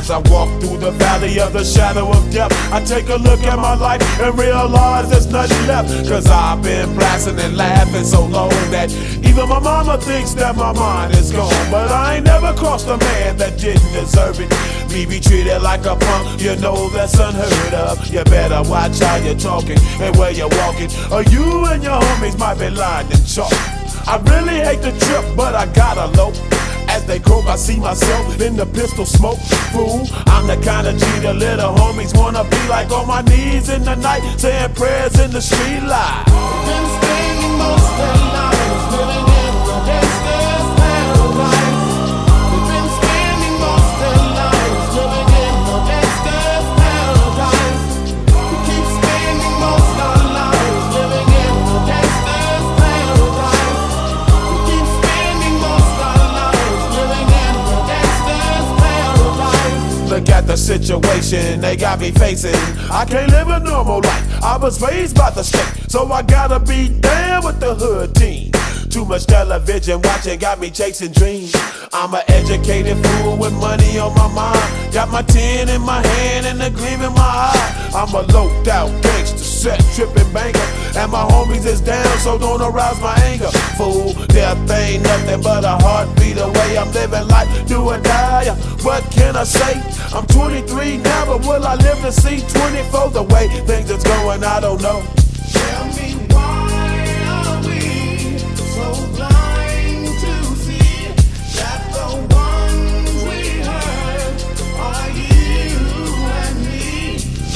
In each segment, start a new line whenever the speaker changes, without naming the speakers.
As I walk through the valley of the shadow of death, I take a look at my life and realize there's nothing left. Cause I've been blasting and laughing so long that even my mama thinks that my mind is gone. But I ain't never crossed a man that didn't deserve it. Me be treated like a punk, you know that's unheard of. You better watch how you're talking and where you're walking, or you and your homies might be lined in chalk. I really hate the trip, but I gotta low. As they croak, I see myself in the pistol smoke. Fool, I'm the kind of G the little homies wanna be like, on my knees in the night, saying prayers in the street light.
Been spending most of their lives living in the gangster's paradise. We've been spending most of their lives living in the gangster's paradise. We keep spending most of our lives living in the gangster's paradise. We keep spending most of our lives living in the gangster's paradise.
Look at the situation they got me facing. I can't live a normal life. I was raised by the state, so I gotta be down with the hood team. Too much television watching got me chasing dreams. I'm an educated fool with money on my mind. Got my tin in my hand and a gleam in my eye. I'm a loped out gangster, set tripping banker, and my homies is down, so don't arouse my anger. Fool, death ain't nothing but a heartbeat away. I'm living life, do or die. What can I say? I'm 23 now, but will I live to see 24? The way things is going, I don't know.
Tell me, why are we so blind to see that the ones we hurt are you and me?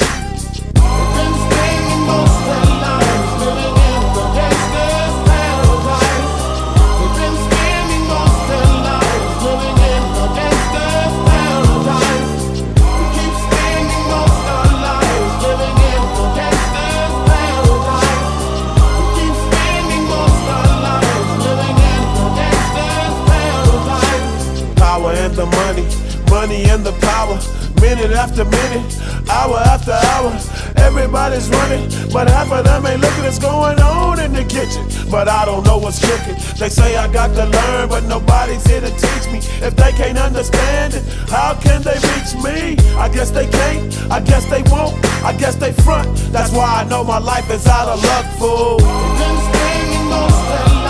We've been spending most of our lives living in the gangster's paradise. We've been spending most of our lives living in the gangster's paradise. We keep spending most of our lives living in the gangster's paradise. We keep spending most of our lives living in the gangster's paradise.
Power and the money, money and the power. Minute after minute, hour after hour, everybody's running, but half of them ain't looking what's going on in the kitchen. But I don't know what's cooking. They say I got to learn, but nobody's here to teach me. If they can't understand it, how can they reach me? I guess they can't, I guess they won't, I guess they front. That's why I know my life is out of luck, fool.
We've been spending most of